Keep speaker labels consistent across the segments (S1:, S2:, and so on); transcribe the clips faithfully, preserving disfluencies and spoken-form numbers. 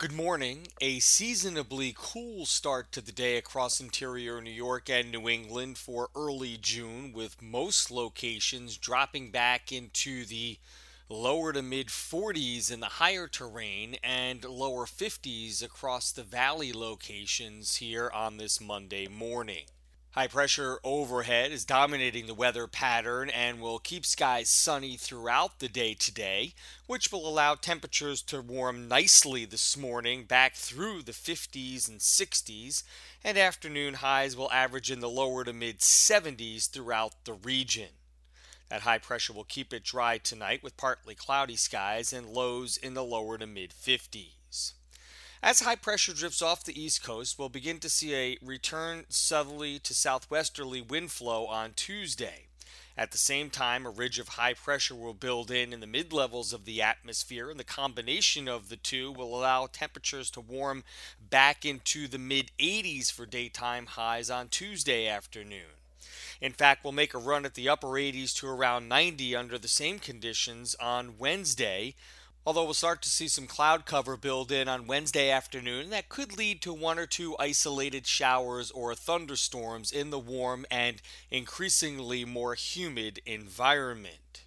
S1: Good morning. A seasonably cool start to the day across interior New York and New England for early June, with most locations dropping back into the lower to mid forties in the higher terrain and lower fifties across the valley locations here on this Monday morning. High pressure overhead is dominating the weather pattern and will keep skies sunny throughout the day today, which will allow temperatures to warm nicely this morning back through the fifties and sixties, and afternoon highs will average in the lower to mid seventies throughout the region. That high pressure will keep it dry tonight with partly cloudy skies and lows in the lower to mid fifties. As high pressure drifts off the east coast, we'll begin to see a return southerly to southwesterly wind flow on Tuesday. At the same time, a ridge of high pressure will build in in the mid levels of the atmosphere, and the combination of the two will allow temperatures to warm back into the mid eighties for daytime highs on Tuesday afternoon. In fact, we'll make a run at the upper eighties to around ninety under the same conditions on Wednesday, although we'll start to see some cloud cover build in on Wednesday afternoon. That could lead to one or two isolated showers or thunderstorms in the warm and increasingly more humid environment.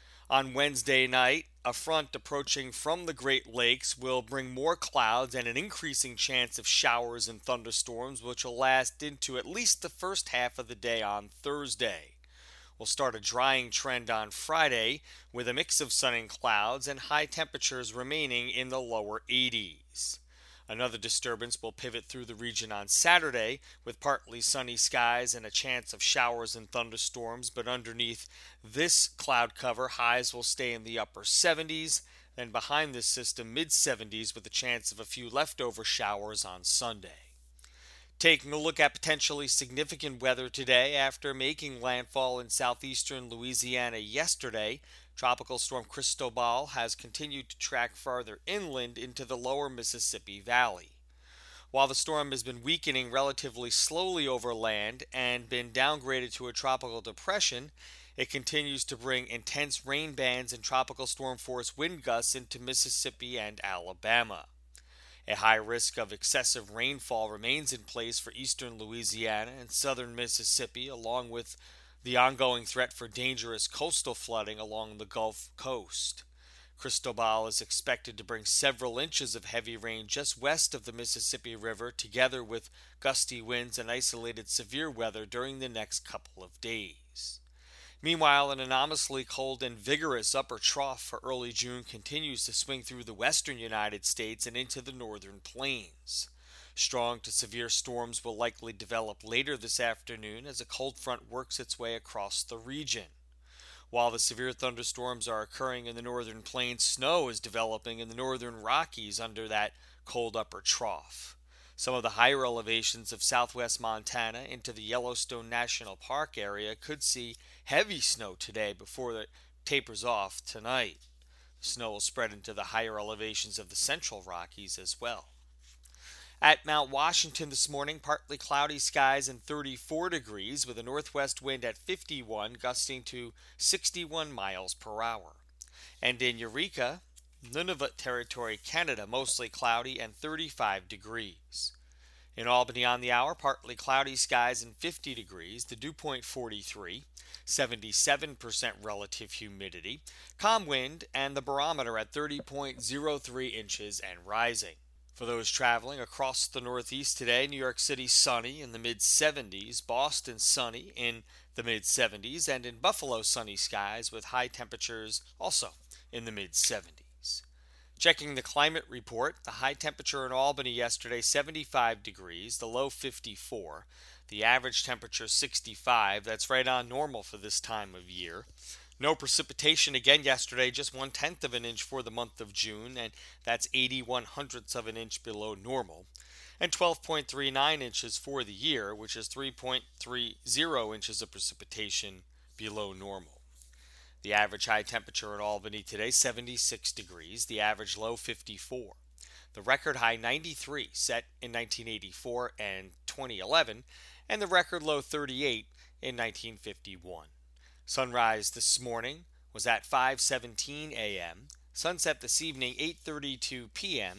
S1: On Wednesday night, a front approaching from the Great Lakes will bring more clouds and an increasing chance of showers and thunderstorms, which will last into at least the first half of the day on Thursday. We'll start a drying trend on Friday with a mix of sun and clouds and high temperatures remaining in the lower eighties. Another disturbance will pivot through the region on Saturday with partly sunny skies and a chance of showers and thunderstorms, but underneath this cloud cover, highs will stay in the upper seventies, then behind this system, mid seventies with a chance of a few leftover showers on Sunday. Taking a look at potentially significant weather today after making landfall in southeastern Louisiana yesterday, Tropical Storm Cristobal has continued to track farther inland into the lower Mississippi Valley. While the storm has been weakening relatively slowly over land and been downgraded to a tropical depression, it continues to bring intense rain bands and tropical storm force wind gusts into Mississippi and Alabama. A high risk of excessive rainfall remains in place for eastern Louisiana and southern Mississippi, along with the ongoing threat for dangerous coastal flooding along the Gulf Coast. Cristobal is expected to bring several inches of heavy rain just west of the Mississippi River, together with gusty winds and isolated severe weather during the next couple of days. Meanwhile, an anomalously cold and vigorous upper trough for early June continues to swing through the western United States and into the northern plains. Strong to severe storms will likely develop later this afternoon as a cold front works its way across the region. While the severe thunderstorms are occurring in the northern plains, snow is developing in the northern Rockies under that cold upper trough. Some of the higher elevations of southwest Montana into the Yellowstone National Park area could see heavy snow today before it tapers off tonight. The snow will spread into the higher elevations of the central Rockies as well. At Mount Washington this morning, partly cloudy skies and thirty-four degrees with a northwest wind at fifty-one, gusting to sixty-one miles per hour. And in Eureka, Nunavut Territory, Canada, mostly cloudy and thirty-five degrees. In Albany on the hour, partly cloudy skies and fifty degrees, the dew point forty-three, seventy-seven percent relative humidity, calm wind, and the barometer at thirty point zero three inches and rising. For those traveling across the Northeast today, New York City sunny in the mid seventies, Boston sunny in the mid seventies, and in Buffalo sunny skies with high temperatures also in the mid seventies. Checking the climate report, the high temperature in Albany yesterday seventy-five degrees, the low fifty-four, the average temperature sixty-five. That's right on normal for this time of year. No precipitation again yesterday, just one tenth of an inch for the month of June, and that's eighty-one hundredths of an inch below normal. And twelve point three nine inches for the year, which is three point three zero inches of precipitation below normal. The average high temperature in Albany today, seventy-six degrees, the average low fifty-four. The record high ninety-three, set in nineteen eighty-four and twenty eleven, and the record low thirty-eight in nineteen fifty-one. Sunrise this morning was at five seventeen a m, sunset this evening eight thirty-two p m,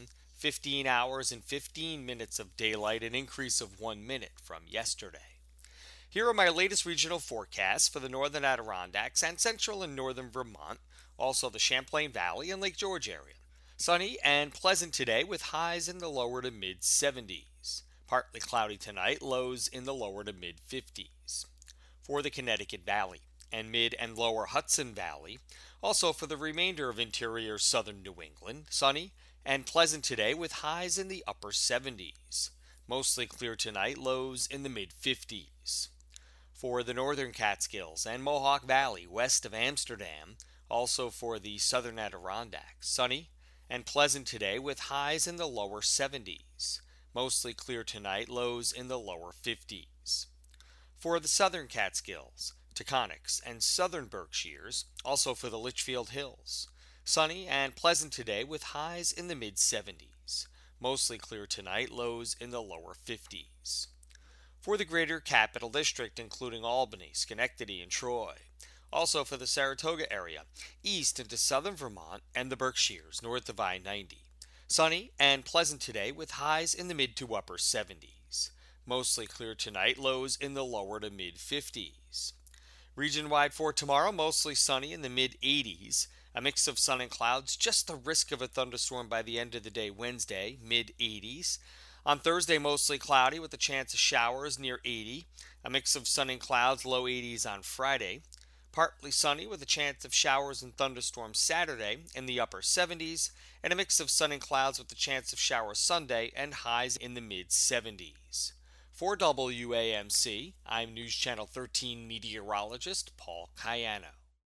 S1: fifteen hours and fifteen minutes of daylight, an increase of one minute from yesterday. Here are my latest regional forecasts for the northern Adirondacks and central and northern Vermont, also the Champlain Valley and Lake George area. Sunny and pleasant today with highs in the lower to mid seventies. Partly cloudy tonight, lows in the lower to mid fifties. For the Connecticut Valley and mid and lower Hudson Valley, also for the remainder of interior southern New England, sunny and pleasant today with highs in the upper seventies. Mostly clear tonight, lows in the mid fifties. For the northern Catskills and Mohawk Valley west of Amsterdam, also for the southern Adirondacks, sunny and pleasant today with highs in the lower seventies. Mostly clear tonight, lows in the lower fifties. For the southern Catskills, Taconics, and southern Berkshires, also for the Litchfield Hills, sunny and pleasant today with highs in the mid seventies. Mostly clear tonight, lows in the lower fifties. For the greater Capital District, including Albany, Schenectady, and Troy, also for the Saratoga area, east into southern Vermont and the Berkshires, north of I ninety. Sunny and pleasant today with highs in the mid to upper seventies. Mostly clear tonight, lows in the lower to mid fifties. Region-wide for tomorrow, mostly sunny in the mid eighties. A mix of sun and clouds, just the risk of a thunderstorm by the end of the day Wednesday, mid eighties. On Thursday, mostly cloudy with a chance of showers near eighty. A mix of sun and clouds, low eighties on Friday. Partly sunny with a chance of showers and thunderstorms Saturday in the upper seventies, and a mix of sun and clouds with a chance of showers Sunday and highs in the mid seventies. For W A M C, I'm News Channel thirteen meteorologist Paul Cayano.